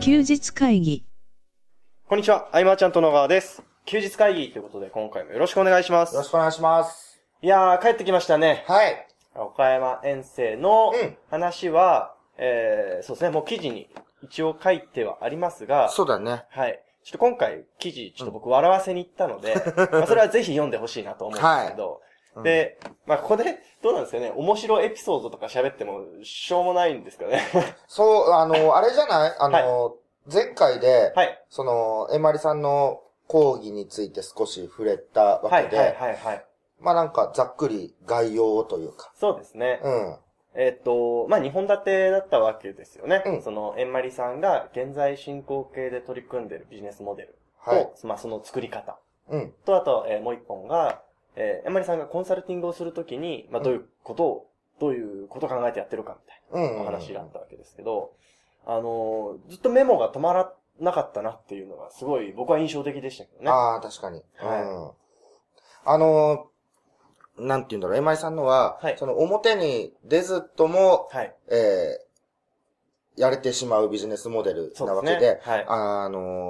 休日会議。 こんにちは、アイマーちゃんと野川です。休日会議ということで今回もよろしくお願いします。 よろしくお願いします。 いやー、帰ってきましたね。 はい。 岡山遠征の話は、そうですね、もう記事に一応書いてはありますが、 そうだね。 はい。ちょっと今回記事、ちょっと僕笑わせに行ったので、まあそれはぜひ読んでほしいなと思うんですけど、で、まあここで、どうなんですかね、面白いエピソードとか喋ってもしょうもないんですかね。 そう、あれじゃない前回で、 はい。 えまりさんの講義について少し触れたわけで、 はい。 まあなんかざっくり概要というか。 そうですね。 うん。 まあ、2本立てだったわけですよね。 うん、 その、えんまりさんが現在進行形で取り組んでいるビジネスモデルと、 はい、 まあ、その作り方。 うん。 と、あと、もう一本が、えんまりさんがコンサルティングをするときに、まあ、どういうことを考えてやってるかみたいなお話があったわけですけど、ずっとメモが止まらなかったなっていうのがすごい僕は印象的でしたけどね。 ああ、確かに。 はい。 なんて言うんだろう、えまりさんのは、 はい、 その表に出ずとも、 はい、 やれてしまうビジネスモデルなわけで、 はい、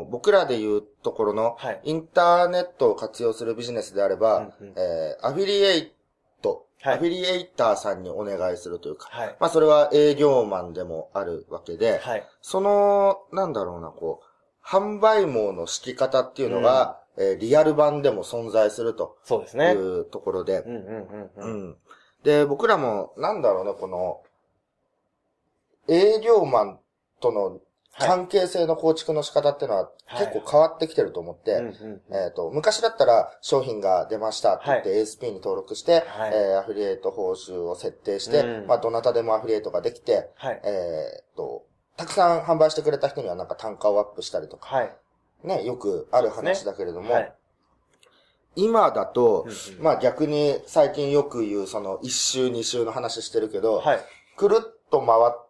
僕らで言うところの、インターネットを活用するビジネスであれば、アフィリエイト、アフィリエイターさんにお願いするというか、 はい、 まあそれは営業マンでもあるわけで、 はい、 その、なんだろうな、販売網の敷き方っていうのが、リアル版でも存在すると。 そうですね。 いうところで。で、僕らも、なんだろうね、この、営業マンとの関係性の構築の仕方っていうのは結構変わってきてると思って、昔だったら商品が出ましたって言って ASP に登録して、アフィリエイト報酬を設定して、まあ、どなたでもアフィリエイトができて、たくさん販売してくれた人にはなんか単価をアップしたりとか、ね、よくある話だけれども、今だと、まあ逆に最近よく言うその1週2週の話してるけど、くるっと回って、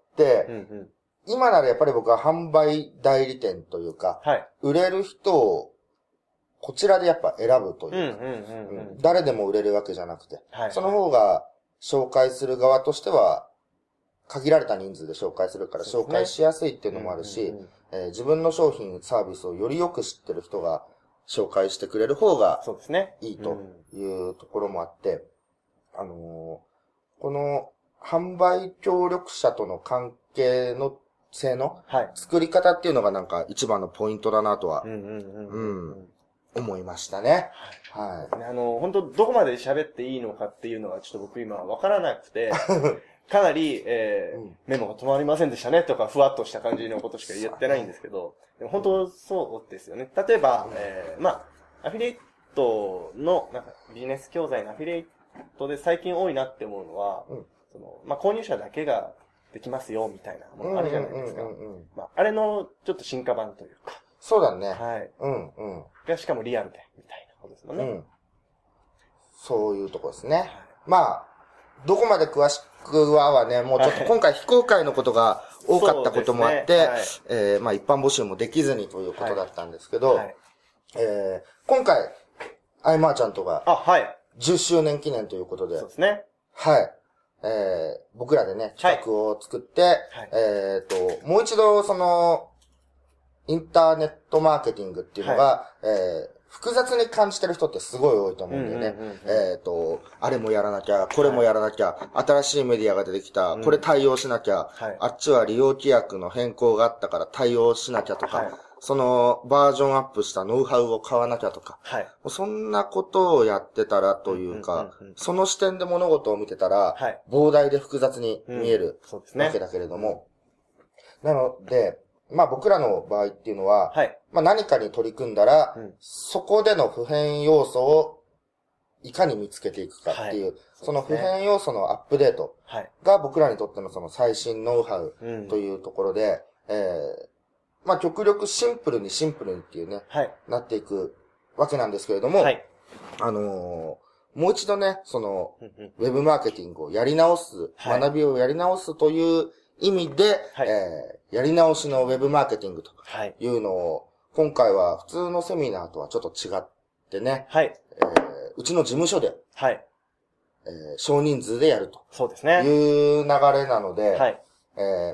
今ならやっぱり僕は販売代理店というか、売れる人をこちらでやっぱ選ぶというか、誰でも売れるわけじゃなくて、その方が紹介する側としては限られた人数で紹介するから紹介しやすいっていうのもあるし、自分の商品サービスをよりよく知ってる人が紹介してくれる方がいいというところもあって、この販売協力者との関係の性の作り方っていうのがなんか一番のポイントだなとは、思いましたね。はい。 本当どこまで喋っていいのかっていうのはちょっと僕今わからなくて、かなり、メモが止まりませんでしたねとか、ふわっとした感じのことしか言ってないんですけど、でも本当そうですよね。例えば、まあ、アフィリエイトの、なんか、ビジネス教材のアフィリエイトで最近多いなって思うのは、まあ、購入者だけができますよ、みたいなものあるじゃないですか。まあ、あれの、ちょっと進化版というか。 そうだね。 はい。が、しかもリアルで、みたいなことですもんね。 そういうとこですね。まあ、どこまで詳しくはね、もうちょっと今回非公開のことが多かったこともあって、まあ一般募集もできずにということだったんですけど、今回、アイマーちゃんとが、10周年記念ということで、 そうですね。 はい。僕らでね、企画を作って、もう一度その、インターネットマーケティングっていうのが、複雑に感じてる人ってすごい多いと思うんだよね。あれもやらなきゃ、これもやらなきゃ、新しいメディアが出てきた、これ対応しなきゃ、あっちは利用規約の変更があったから対応しなきゃとか、そのバージョンアップしたノウハウを買わなきゃとか、そんなことをやってたらというか、その視点で物事を見てたら、膨大で複雑に見えるわけだけれども、なので、まあ僕らの場合っていうのは、まあ何かに取り組んだら、そこでの普遍要素をいかに見つけていくかっていう、その普遍要素のアップデートが僕らにとってのその最新ノウハウというところで、まあ極力シンプルにっていうね、なっていくわけなんですけれども、もう一度ね、その、ウェブマーケティングをやり直す、学びをやり直すという意味で、やり直しのウェブマーケティングというのを、今回は普通のセミナーとはちょっと違ってね、うちの事務所で、少人数でやるという流れなので、まあ、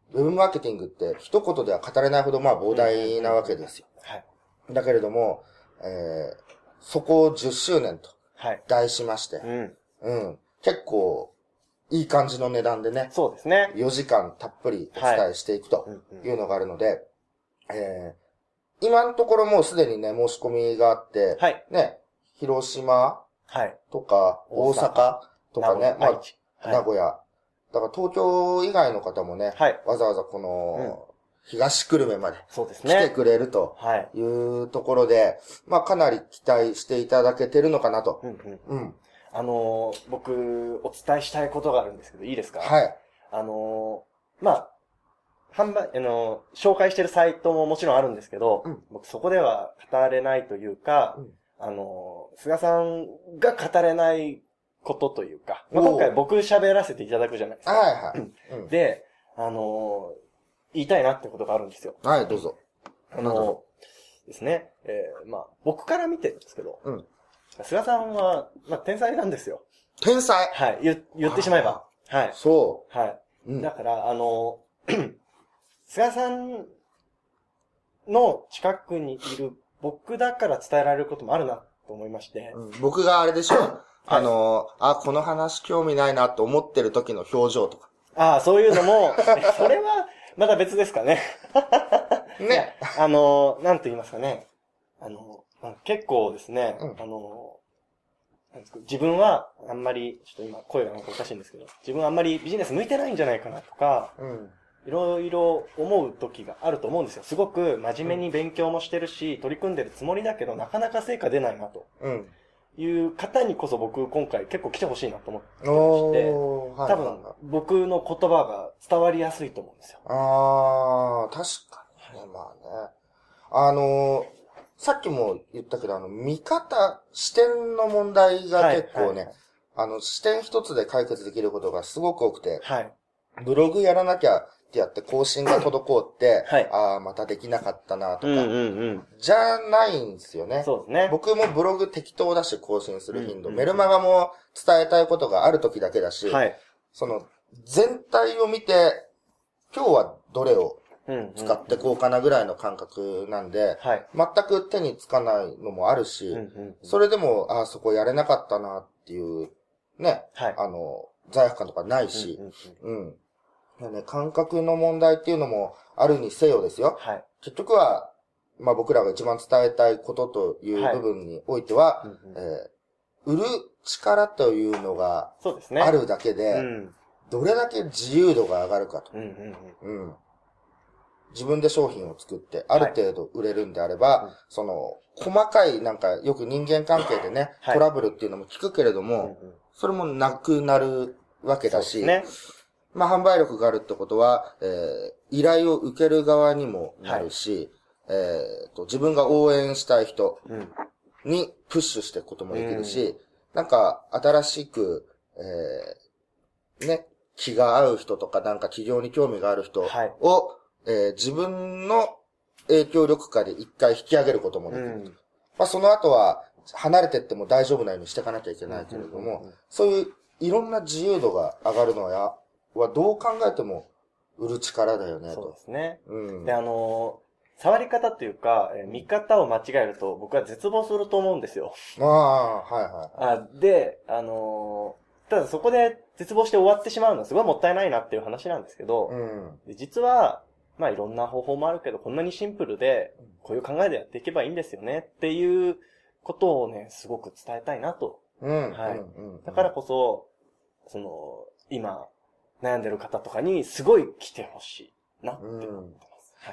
ウェブマーケティングって一言では語れないほど膨大なわけですよ。 はい。 だけれども、そこを10周年と題しまして、結構いい感じの値段でね、 そうですね。 4時間たっぷりお伝えしていくというのがあるので、今のところもうすでにね、申し込みがあって、ね、広島とか大阪とかね、名古屋。だから東京以外の方もね、わざわざこの、東久留米まで来てくれるというところで、かなり期待していただけてるのかなと。 僕、お伝えしたいことがあるんですけど、いいですか？ はい。 販売、紹介してるサイトももちろんあるんですけど、僕そこでは語れないというか、菅さんが語れないことというか、今回僕喋らせていただくじゃないですか。 はいはい。 で、言いたいなってことがあるんですよ。 はい、どうぞ。 ですね。僕から見てるんですけど、菅さんは、天才なんですよ。 天才？ はい。言ってしまえば。はい。 そう。 はい。だから、菅さんの近くにいる僕だから伝えられることもあるなと思いまして。 僕があれでしょこの話興味ないなと思ってる時の表情とか。 そういうのも、それはまた別ですかね。 ね。 なんと言いますかね。結構ですね、自分はあんまり、ちょっと今声がなんかおかしいんですけど、自分はあんまりビジネス向いてないんじゃないかなとか、いろいろ思う時があると思うんですよ。すごく真面目に勉強もしてるし、取り組んでるつもりだけど、なかなか成果出ないなと。いう方にこそ僕今回結構来てほしいなと思ってまして、多分僕の言葉が伝わりやすいと思うんですよ。 確かにね。さっきも言ったけど、見方、視点の問題が結構ね、視点一つで解決できることがすごく多くて、ブログやらなきゃってやって更新が滞って、またできなかったなとか、じゃないんですよね。 そうですね。 僕もブログ適当だし更新する頻度、メルマガも伝えたいことがある時だけだし、その全体を見て、今日はどれを使ってこうかなぐらいの感覚なんで、全く手につかないのもあるし、それでも、そこやれなかったなっていう、ね、罪悪感とかないし、感覚の問題っていうのもあるにせよですよ。結局は、僕らが一番伝えたいことという部分においては、売る力というのがあるだけで、どれだけ自由度が上がるかと。自分で商品を作って、ある程度売れるんであれば、その、細かいよく人間関係でね、トラブルっていうのも聞くけれども、それもなくなるわけだし、販売力があるってことは、依頼を受ける側にもなるし、自分が応援したい人にプッシュしていくこともできるし、新しく、気が合う人とか企業に興味がある人を、自分の影響力下で一回引き上げることもできる。その後は離れてっても大丈夫なようにしていかなきゃいけないけれども、そういういろんな自由度が上がるのはどう考えても売る力だよねと。 そうですね。で、触り方っていうか、見方を間違えると僕は絶望すると思うんですよ。で、ただそこで絶望して終わってしまうのはすごいもったいないなっていう話なんですけど、実は、いろんな方法もあるけど、こんなにシンプルで、こういう考えでやっていけばいいんですよねっていうことをね、すごく伝えたいなと。だからこそ、今、悩んでる方とかにすごい来てほしいなって思ってます。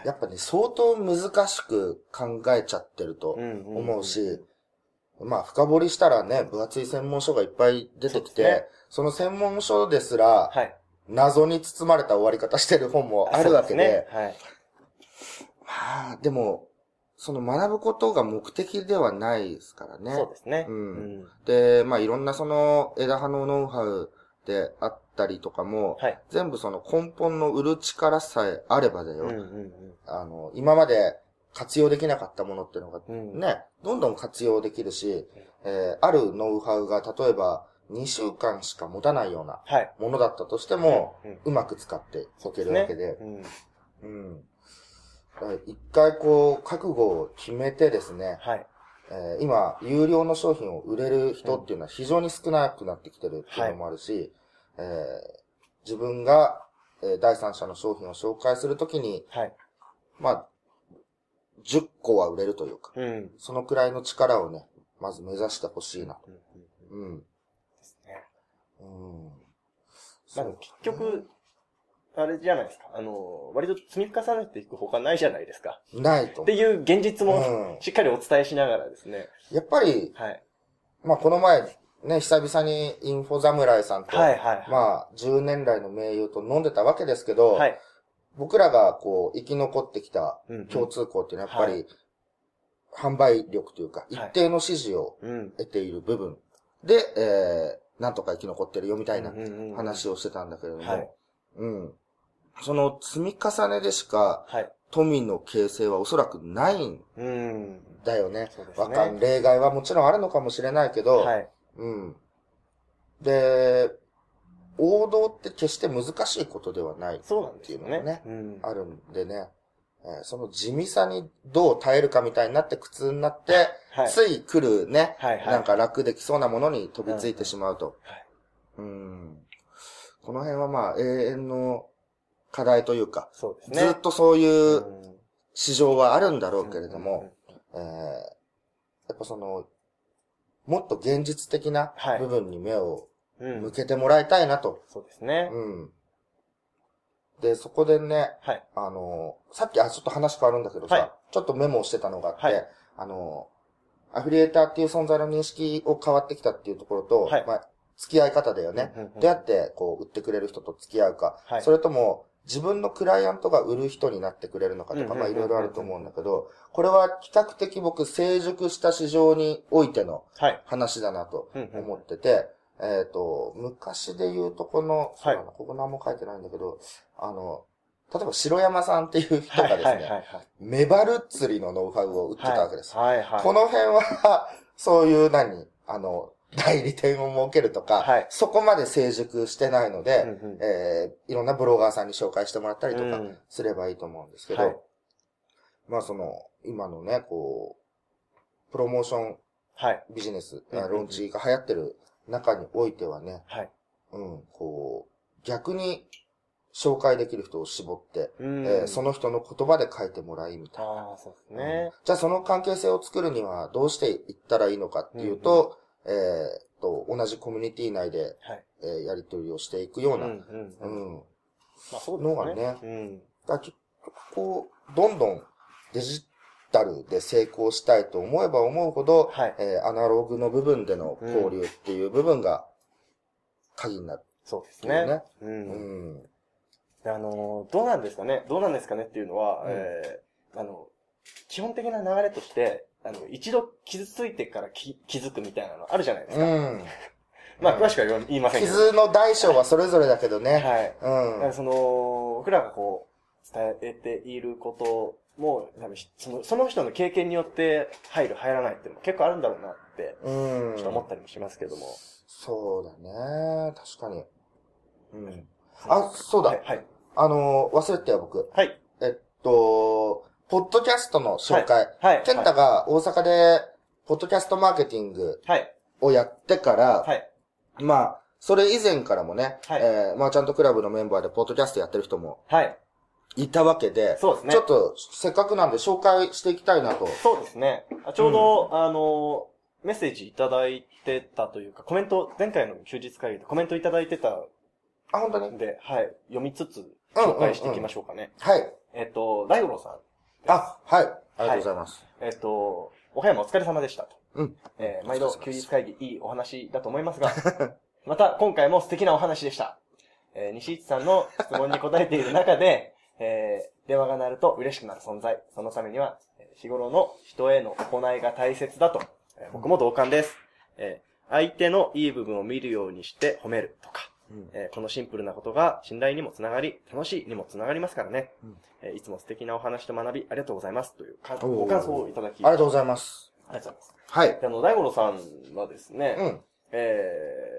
やっぱね、相当難しく考えちゃってると思うし、深掘りしたらね、分厚い専門書がいっぱい出てきて、その専門書ですら、謎に包まれた終わり方してる本もあるわけで、でも、その学ぶことが目的ではないですからね。 そうですね。 で、いろんなその枝葉のノウハウであったりとかも、全部その根本の売る力さえあればだよ。今まで活用できなかったものっていうのがね、どんどん活用できるし、あるノウハウが例えば、 2週間しか持たないようなはい。 ものだったとしても、 うんうまく使っていけるわけで。 うん。 うん。だから一回こう、覚悟を決めてですね、 はい。 今、有料の商品を売れる人っていうのは非常に少なくなってきてるっていうのもあるし、自分が、第三者の商品を紹介するときに、 はい。 まあ、10個は売れるというか、 うん。 そのくらいの力をね、まず目指してほしいなと。うん。 ですね。 うん。 まあ、結局、あれじゃないですか。割と積み重ねていく他ないじゃないですか。 ないと。 っていう現実もしっかりお伝えしながらですね。 やっぱり、 はい。 まあこの前、ね、久々にインフォ侍さんと、 はいはいはい、 まあ10年来の盟友と飲んでたわけですけど、 はい、 僕らがこう生き残ってきた共通項っていうのはやっぱり、販売力というか、一定の支持を得ている部分で、なんとか生き残ってるよみたいな話をしてたんだけれども、うん。その積み重ねでしか、富の形成はおそらくないんだよね。例外はもちろんあるのかもしれないけど、はい、うん。で、王道って決して難しいことではないっていうのがね、あるんでね、その地味さにどう耐えるかみたいになって苦痛になって、はい、つい来るね、なんか楽できそうなものに飛びついてしまうと。この辺はまあ永遠の課題というか、そうですね、ずっとそういう市場はあるんだろうけれども、やっぱその、もっと現実的な部分に目を向けてもらいたいなと。 そうですね。 で、そこでね、さっきちょっと話変わるんだけどさ、ちょっとメモをしてたのがあって、アフィリエーターっていう存在の認識を変わってきたっていうところと、まあ、付き合い方だよね。どうやってこう売ってくれる人と付き合うか、それとも自分のクライアントが売る人になってくれるのかとか、まあいろいろあると思うんだけど、これは比較的僕成熟した市場においての話だなと思ってて、昔で言うとこの、ここ何も書いてないんだけど、例えば白山さんっていう人がですね、メバル釣りのノウハウを売ってたわけです。この辺は、そういう代理店を設けるとか、そこまで成熟してないので、いろんなブロガーさんに紹介してもらったりとかすればいいと思うんですけど、まあ今のね、こう、プロモーションビジネス、ローンチが流行ってる中においてはね、こう、逆に紹介できる人を絞って、その人の言葉で書いてもらいみたいな。 そうですね。 じゃあその関係性を作るにはどうしていったらいいのかっていうと、同じコミュニティ内で、やり取りをしていくような、のがね、だ結局こう、どんどんデジタルで成功したいと思えば思うほど、アナログの部分での交流っていう部分が鍵になる、 そうですね。どうなんですかねっていうのは、基本的な流れとして、一度傷ついてから気づくみたいなのあるじゃないですか。まあ、詳しくは言いませんけど。 傷の大小はそれぞれだけどね。 だから僕らがこう、伝えていることも、その人の経験によって入らないっていうのも結構あるんだろうなって、ちょっと思ったりもしますけども。 そうだね。確かに。そうだ。忘れてたよ、僕。ポッドキャストの紹介。ケンタが大阪で、ポッドキャストマーケティングをやってから、まあ、それ以前からもね、マーチャントクラブのメンバーでポッドキャストやってる人も、いたわけで、ちょっと、せっかくなんで紹介していきたいなと。 そうですね。ちょうど、メッセージいただいてたというか、コメント、前回の休日会議でコメントいただいてた。 本当に？ で、読みつつ、紹介していきましょうかね。大五郎さん。 はい。ありがとうございます。 岡山お疲れ様でしたと。毎度休日会議いいお話だと思いますが、また今回も素敵なお話でした。西市さんの質問に答えている中で、電話が鳴ると嬉しくなる存在。そのためには、日頃の人への行いが大切だと。僕も同感です。相手のいい部分を見るようにして褒めるとか。このシンプルなことが信頼にもつながり、楽しいにもつながりますからね。いつも素敵なお話と学び、ありがとうございます。というご感想をいただき。 ありがとうございます。 ありがとうございます。大五郎さんはですね、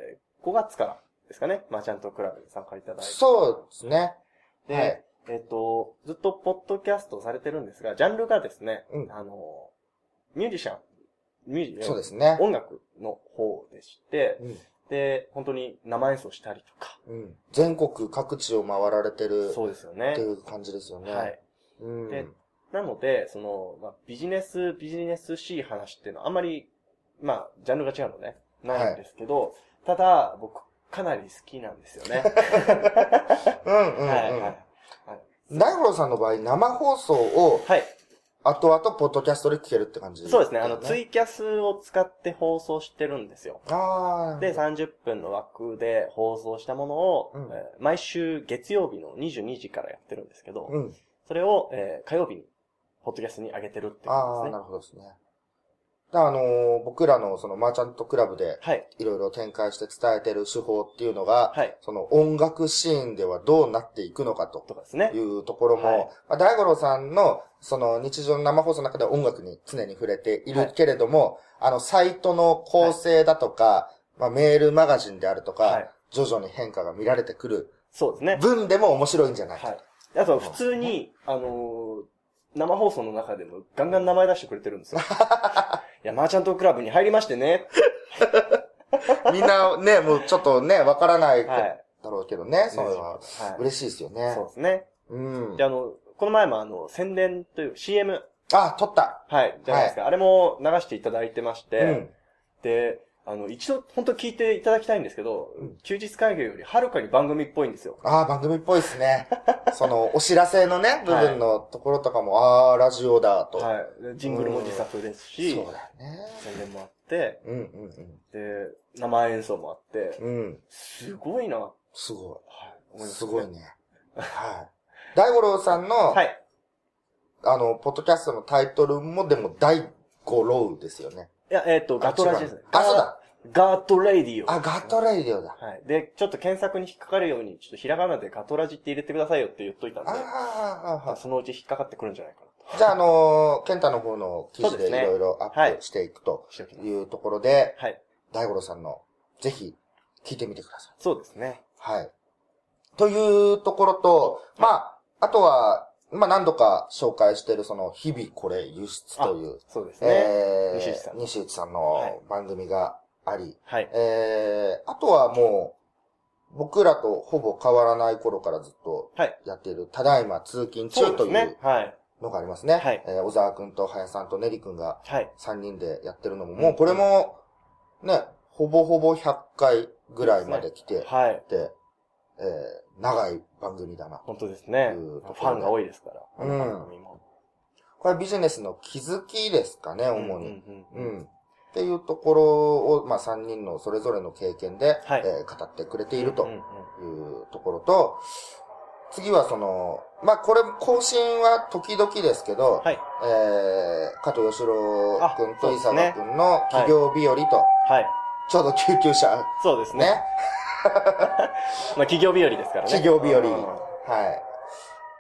5月からですかね、マーチャントクラブに参加いただいて。 そうですね。 で、 はい、 ずっとポッドキャストされてるんですが、ジャンルがですね、 うん、 ミュージシャン、 そうですね。 音楽の方でして、 うん、 で、本当に生演奏したりとか。 うん、全国各地を回られてる。 そうですよね。 っていう感じですよね。 はい。 うん、 で、なので、ビジネスしい話っていうのはあんまり、ジャンルが違うのね、ないんですけど、はい、ただ、僕、かなり好きなんですよね。 うんうんうん。はいはい。大五郎さんの場合、生放送を、はい。後々、ポッドキャストで聞けるって感じ、 そうですね。ツイキャスを使って放送してるんですよ。 ああ。 で、30分の枠で放送したものを、毎週月曜日の22時からやってるんですけど、それを、火曜日に、ポッドキャストに上げてるって感じですね。 ああ、なるほどですね。僕らのそのマーチャントクラブで、いろいろ展開して伝えてる手法っていうのが、はい、その音楽シーンではどうなっていくのかというところも、大五郎さんのその日常の生放送の中で音楽に常に触れているけれども、はい、サイトの構成だとか、メールマガジンであるとか、はい、徐々に変化が見られてくる。 そうですね。 分でも面白いんじゃないか。はい、 あと、普通に、生放送の中でもガンガン名前出してくれてるんですよ。いや、マーチャントクラブに入りましてね。 みんなね、もうちょっとね、わからないだろうけどね、それは。嬉しいですよね。 そうですね。うん。で、この前も宣伝という CM。 あ、撮った。 はい。じゃないですか。あれも流していただいてまして、で、一度本当聞いていただきたいんですけど、休日会議よりはるかに番組っぽいんですよ。 ああ、番組っぽいですね。その、お知らせのね、部分のところとかも、ラジオだと。 はい。ジングルも自作ですし、 そうだね。 宣伝もあって、で、生演奏もあって、すごいな。 すごい。すごいね。はい。大五郎さんの、はい。ポッドキャストのタイトルもでも、大五郎ですよね。 いや、ガトラジですね。 あ、そうだ。 ガットレディオ。 あ、ガットレディオだ。 はい。で、ちょっと検索に引っかかるように、ちょっとひらがなでガトラジって入れてくださいよって言っといたんで。そのうち引っかかってくるんじゃないかなと。 じゃあ、ケンタの方の記事でいろいろアップしていくというところで、はい。大五郎さんの、ぜひ、聞いてみてください。 そうですね。 はい。というところと、あとは、何度か紹介している、その、日々これ輸出という。 そうですね。 西内さんの番組があり。はい。あとはもう、僕らとほぼ変わらない頃からずっとやっている、ただいま通勤中というのがありますね。はい。小沢くんと林さんとネリくんが3人でやってるのも、もうこれも、ね、ほぼほぼ100回ぐらいまで来て、はい。で、長い番組だな。 本当ですね。ファンが多いですから。 これはビジネスの気づきですかね、主に。っていうところを、3人のそれぞれの経験で、語ってくれているというところと、次はその、これ更新は時々ですけど、はい、加藤義郎くんと伊坂くんの企業日和と、はい、ちょうど救急車。 そうですね。企業日和ですからね。 企業日和。はい。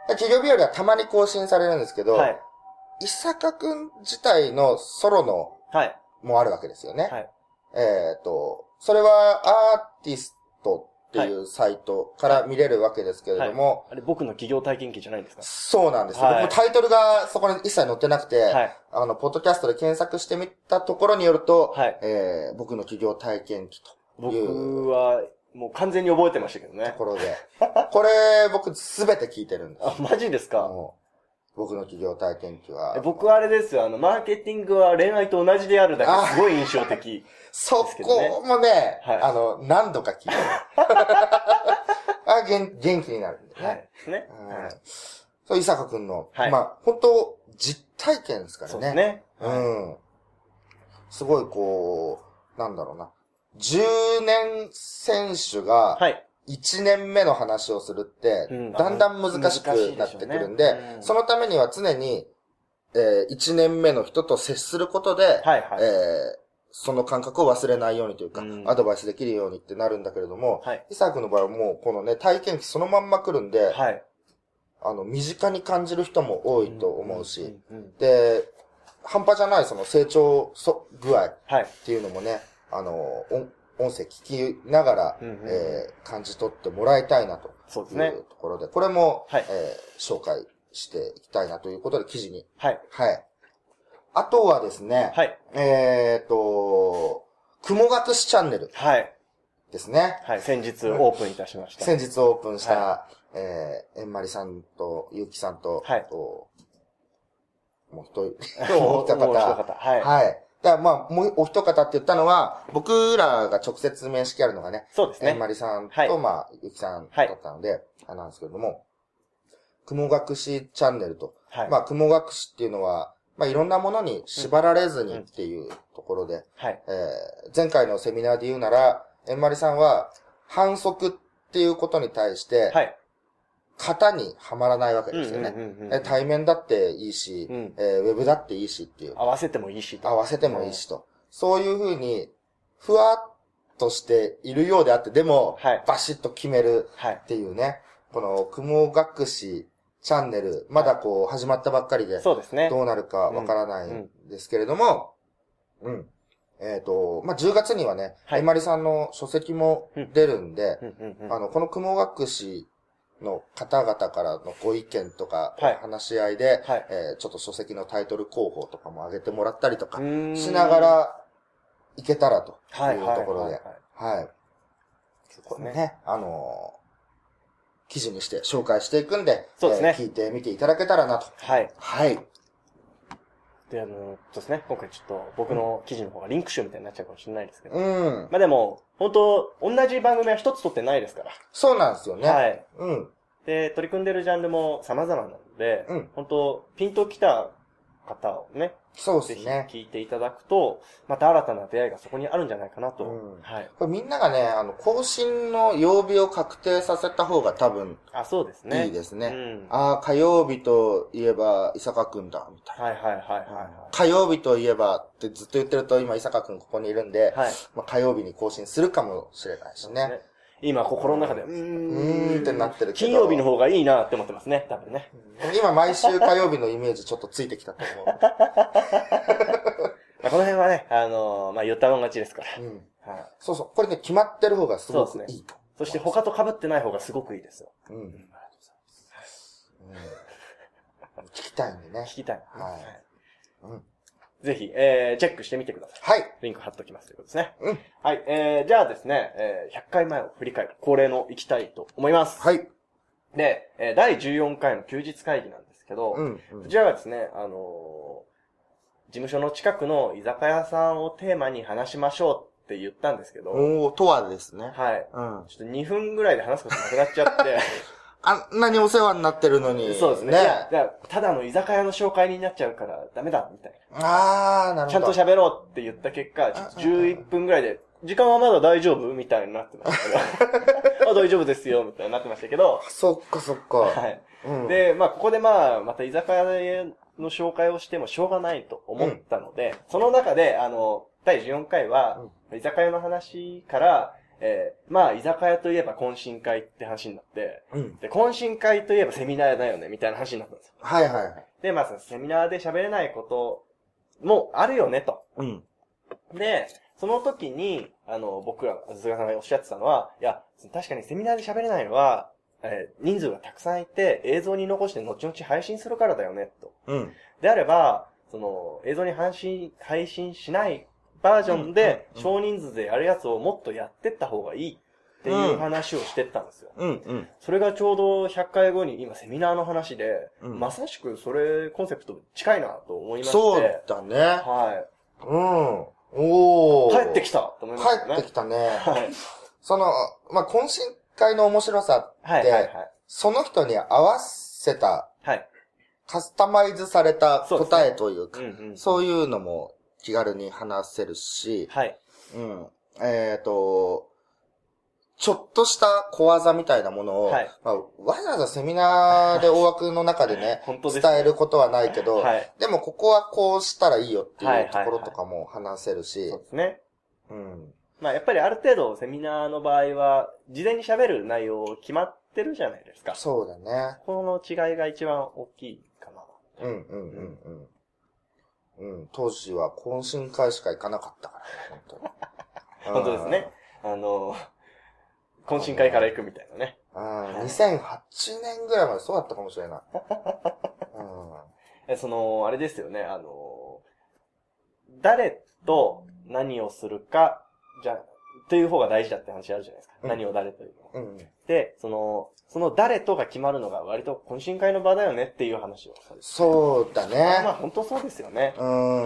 企業日和はたまに更新されるんですけど、はい、伊坂くん自体のソロの、はい、もあるわけですよね。はい、それはアーティストっていうサイトから見れるわけですけれども、はいはい、 あれ僕の企業体験記じゃないんですか？ そうなんですよ。はい、僕もタイトルがそこに一切載ってなくて、はい、ポッドキャストで検索してみたところによると、はい、僕の企業体験記という。 僕は、もう完全に覚えてましたけどね。 ところで。これ、僕すべて聞いてるんです。 あ、マジですか？ 僕の企業体験記は。 僕はあれですよ、マーケティングは恋愛と同じであるだけすごい印象的、ね。 そこもね、はい、何度か聞いてる。元気になるんでね。はい。ね。そう、伊坂くんの、はい、本当実体験ですからね。そうですね。すごいなんだろうな。10年選手が、1年目の話をするって、だんだん難しくなってくるんで、そのためには常に、1年目の人と接することで、その感覚を忘れないようにというか、アドバイスできるようにってなるんだけれども、伊沢君の場合はもうこのね、体験記そのまんま来るんで、身近に感じる人も多いと思うし、で、半端じゃないその成長具合っていうのもね、 音声聞きながら、感じ取ってもらいたいなというところで、これも、紹介していきたいなということで記事に。はい。あとはですね、雲隠しチャンネル。ですね。 先日オープンいたしました。 先日オープンした、えんまりさんと、ゆうきさんと、もう一方。はい。だからもうお一方って言ったのは、僕らが直接面識あるのがね、 そうですね。 えんまりさんと、ゆきさんだったので、なんですけれども、雲隠しチャンネルと。雲隠しっていうのは、いろんなものに縛られずにっていうところで、前回のセミナーで言うなら、えんまりさんは、反則っていうことに対して、型にはまらないわけですよね。対面だっていいし、ウェブだっていいしっていう。 合わせてもいいしと。 合わせてもいいしと。そういうふうに、ふわっとしているようであって、でも、バシッと決めるっていうね。この、雲隠しチャンネル、まだこう、始まったばっかりで、 そうですね。 どうなるかわからないんですけれども、10月にはね、えんまりさんの書籍も出るんで、この雲隠しの方々からのご意見とか、話し合いで、ちょっと書籍のタイトル候補とかも上げてもらったりとか、しながらいけたらというところで、これね、記事にして紹介していくんで、聞いてみていただけたらなと。 で、ですね、今回ちょっと僕の記事の方がリンク集みたいになっちゃうかもしれないですけど。でも、本当同じ番組は一つ撮ってないですから。 そうなんですよね。 で、取り組んでるジャンルも様々なので、本当ピンときた方をね、 そうですね。 ぜひ聞いていただくと、また新たな出会いがそこにあるんじゃないかなと。 これみんながね、更新の曜日を確定させた方が多分、 そうですね。 いいですね。火曜日といえば、伊坂くんだ、みたいな。火曜日といえばってずっと言ってると、今伊坂くんここにいるんで、火曜日に更新するかもしれないしね。 今、心の中で、 ってなってるけど。 金曜日の方がいいなって思ってますね、多分ね。 今、毎週火曜日のイメージちょっとついてきたと思う。 この辺はね、言ったもん勝ちですから。 そうそう。これね、決まってる方がすごくいいと。 そして他と被ってない方がすごくいいですよ。 聞きたいんでね。 聞きたい。ぜひ、チェックしてみてください。リンク貼っときますということですね。じゃあですね、100回前を振り返る恒例の行きたいと思います。で、第14回の休日会議なんですけど、こちらはですね、事務所の近くの居酒屋さんをテーマに話しましょうって言ったんですけど。 とはですね。 ちょっと2分ぐらいで話すことなくなっちゃって。 あんなにお世話になってるのに。 そうですね。ただの居酒屋の紹介になっちゃうからダメだ、みたいな。なるほど。 ちゃんと喋ろうって言った結果、11分ぐらいで、時間はまだ大丈夫みたいになってましたけど。大丈夫ですよ、みたいになってましたけど。 そっかそっか。 で、ここでまた居酒屋の紹介をしてもしょうがないと思ったので、その中で、第14回は、居酒屋の話から、居酒屋といえば懇親会って話になって、で、懇親会といえばセミナーだよね、みたいな話になったんですよ。で、セミナーで喋れないこともあるよね、と。で、その時に、僕ら、菅さんがおっしゃってたのは、いや、確かにセミナーで喋れないのは、人数がたくさんいて、映像に残して後々配信するからだよね、と。であれば、映像に配信しないバージョンで、少人数でやるやつをもっとやってった方がいいっていう話をしてったんですよ。それがちょうど100回後に今セミナーの話で、まさしくそれコンセプト近いなと思いまして。 そうだね。 帰ってきたと思いましたね。 帰ってきたね。懇親会の面白さって、その人に合わせた、カスタマイズされた答えというか、そういうのも気軽に話せるし、ちょっとした小技みたいなものを、わざわざセミナーで大枠の中でね、伝えることはないけど、でもここはこうしたらいいよっていうところとかも話せるし、 そうですね。やっぱりある程度セミナーの場合は、事前に喋る内容決まってるじゃないですか。 そうだね。 この違いが一番大きいかな。 当時は懇親会しか行かなかったから、本当に。 本当ですね。 懇親会から行くみたいなね。 2008年ぐらいまでそうだったかもしれない。 あれですよね、誰と何をするか、という方が大事だって話あるじゃないですか。何を誰というの。で、その誰とが決まるのが割と懇親会の場だよねっていう話を。 そうだね。 まあ本当そうですよね。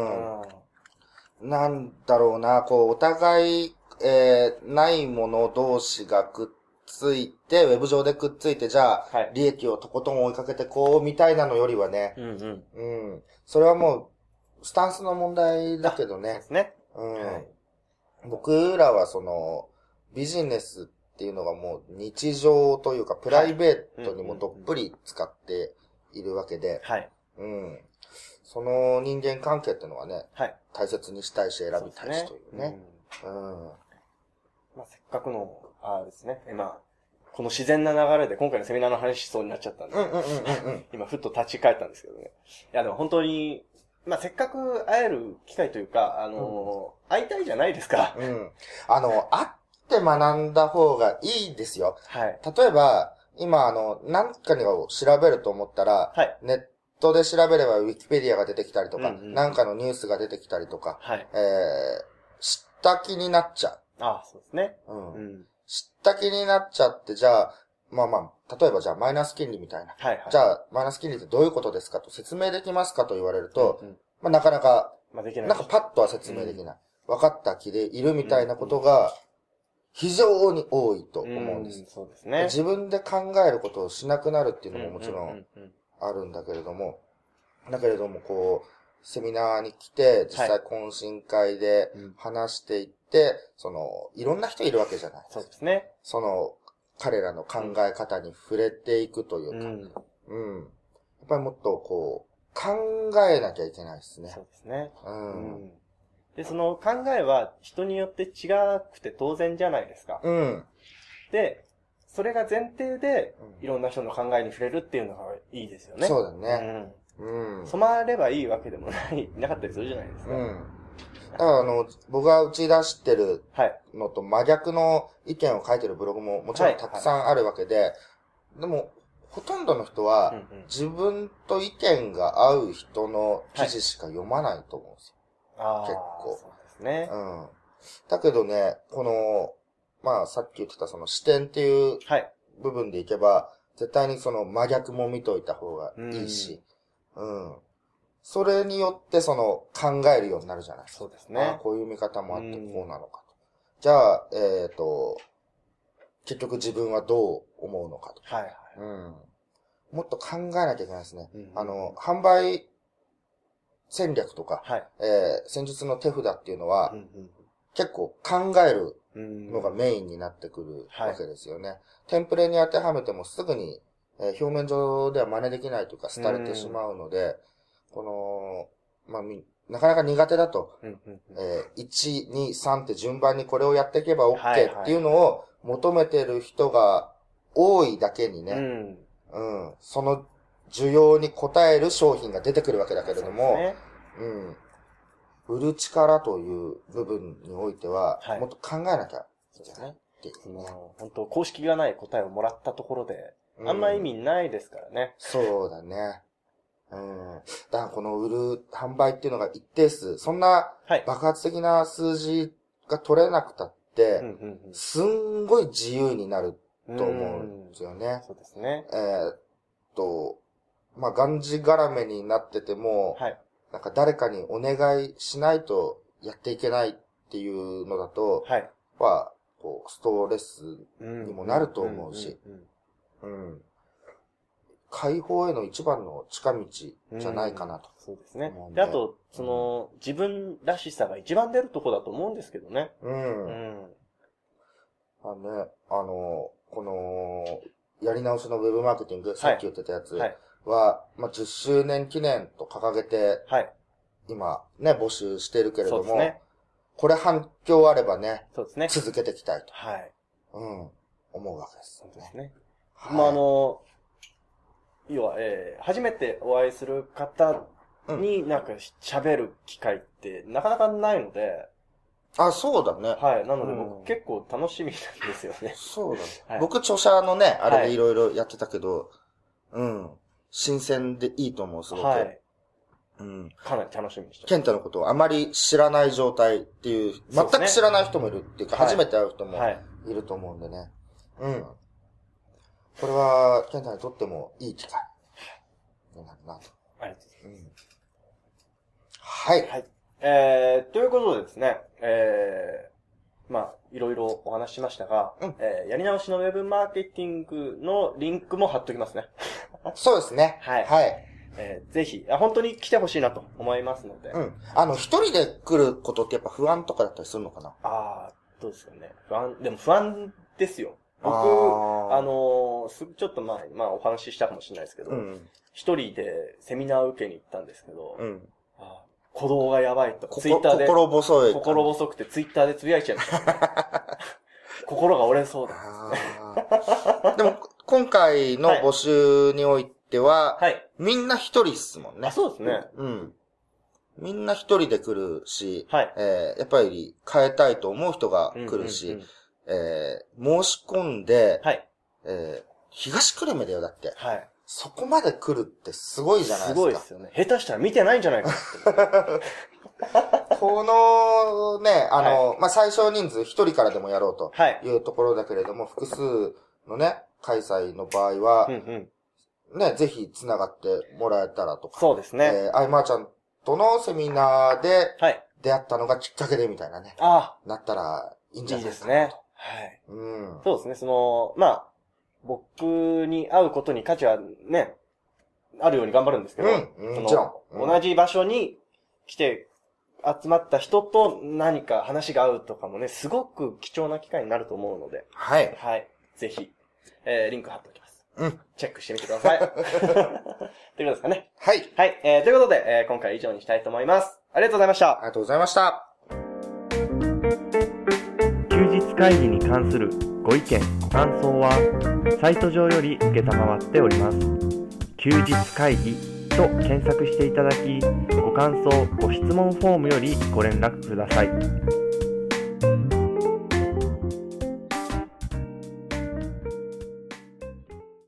なんだろうな、お互い、ないもの同士がくっついて、ウェブ上でくっついて、じゃあ、利益をとことん追いかけてみたいなのよりはね。それはもう、スタンスの問題だけどね。 そうですね。 僕らはビジネスっていうのがもう日常というか、プライベートにもどっぷり使っているわけで。その人間関係っていうのはね、大切にしたいし選びたいしというね。 まあ、せっかくの、ですね。この自然な流れで今回のセミナーの話しそうになっちゃったんで、今ふっと立ち返ったんですけどね。いやでも本当に、まあ、せっかく会える機会というか、会いたいじゃないですか。 会って学んだ方がいいですよ。例えば、今何かを調べると思ったら、ネットで調べればウィキペディアが出てきたりとか、なんかのニュースが出てきたりとか、知った気になっちゃう。 そうですね。 知った気になっちゃって、じゃあ、例えばじゃあマイナス金利みたいな。じゃあ、マイナス金利ってどういうことですかと説明できますかと言われると、なかなか、なんかパッとは説明できない。分かった気でいるみたいなことが、非常に多いと思うんです。 そうですね。 自分で考えることをしなくなるっていうのももちろんあるんだけれども、セミナーに来て、実際懇親会で話していって、いろんな人いるわけじゃないですか。 そうですね。 彼らの考え方に触れていくというか、やっぱりもっと考えなきゃいけないですね。 そうですね。で、その考えは人によって違くて当然じゃないですか。で、それが前提で、いろんな人の考えに触れるっていうのがいいですよね。 そうだね。 染まればいいわけでもなかったりするじゃないですか。 だから僕が打ち出してるのと真逆の意見を書いてるブログももちろんたくさんあるわけで、でも、ほとんどの人は自分と意見が合う人の記事しか読まないと思うんですよ。結構。 そうですね。 だけどね、さっき言ってた視点っていう部分でいけば、絶対に真逆も見といた方がいいし、それによって考えるようになるじゃないですか。 そうですね。 こういう見方もあってこうなのかと。じゃあ、結局自分はどう思うのかと。もっと考えなきゃいけないですね。販売戦略とか、戦術の手札っていうのは、結構考えるのがメインになってくるわけですよね。テンプレに当てはめてもすぐに、表面上では真似できないというか、廃れてしまうので、なかなか苦手だと、1、2、3って順番にこれをやっていけば OK っていうのを求めてる人が多いだけにね、その需要に応える商品が出てくるわけだけれども、売る力という部分においては、もっと考えなきゃいけないっていうね。 本当公式がない答えをもらったところで、あんま意味ないですからね。 そうだね。だからこの販売っていうのが一定数、そんな爆発的な数字が取れなくたって、すんごい自由になると思うんですよね。 そうですね。 がんじがらめになってても、なんか誰かにお願いしないとやっていけないっていうのだと、ストレスにもなると思うし、解放への一番の近道じゃないかなと。 そうですね。で、あと、自分らしさが一番出るとこだと思うんですけどね。 この、やり直しのウェブマーケティング、さっき言ってたやつは、10周年記念と掲げて、今ね、募集してるけれども、これ反響あればね、続けていきたいと。思うわけですね。 そうですね。要は、初めてお会いする方になんか喋る機会ってなかなかないので、 あ、そうだね。 はい。なので僕結構楽しみなんですよね。 そうだね。 はい、 僕著者のね、あれでいろいろやってたけど、うん。新鮮でいいと思う、すごく。はい。 うん。かなり楽しみにしてます。 ケンタのことをあまり知らない状態っていう、全く知らない人もいるっていうか、初めて会う人もいると思うんでね。うん。これは、ケンタにとってもいい機会になるなと。 ありがとうございます。 はい。はい。 ということでですね、まあ、いろいろお話ししましたが、やり直しのウェブマーケティングのリンクも貼っときますね。 そうですね。 はい。 はい。 ぜひ、本当に来てほしいなと思いますので。 うん。一人で来ることってやっぱ不安とかだったりするのかな？ どうですかね。でも不安ですよ。僕、ちょっとまあお話ししたかもしれないですけど、一人でセミナー受けに行ったんですけど、鼓動がやばいと。ツイッターで。心細くてツイッターでつぶやいちゃいました。心が折れそうだ。 でも、今回の募集においては、みんな一人っすもんね。 そうですね。 みんな一人で来るし、やっぱり変えたいと思う人が来るし、申し込んで、東久留米だよ、だって。そこまで来るってすごいじゃないですか。 すごいですよね。下手したら見てないんじゃないかって。 このね、まあ、最小人数一人からでもやろうというところだけれども、複数のね、開催の場合は、ね、ぜひ繋がってもらえたらとか。 そうですね。 アイマーちゃんとのセミナーで、出会ったのがきっかけでみたいなね。なったらいいんじゃないですか。いいですね。 はい。そうですね。まあ、僕に会うことに価値はね、あるように頑張るんですけど、もちろん。同じ場所に来て集まった人と何か話が合うとかもね、すごく貴重な機会になると思うので、はい。ぜひ、リンク貼っておきます。チェックしてみてください。ということですかね。はい。はい。ということで、今回は以上にしたいと思います。ありがとうございました。 ありがとうございました。 休日会議に関するご意見、ご感想は、サイト上より受けたまわっております。休日会議と検索していただき、ご感想、ご質問フォームよりご連絡ください。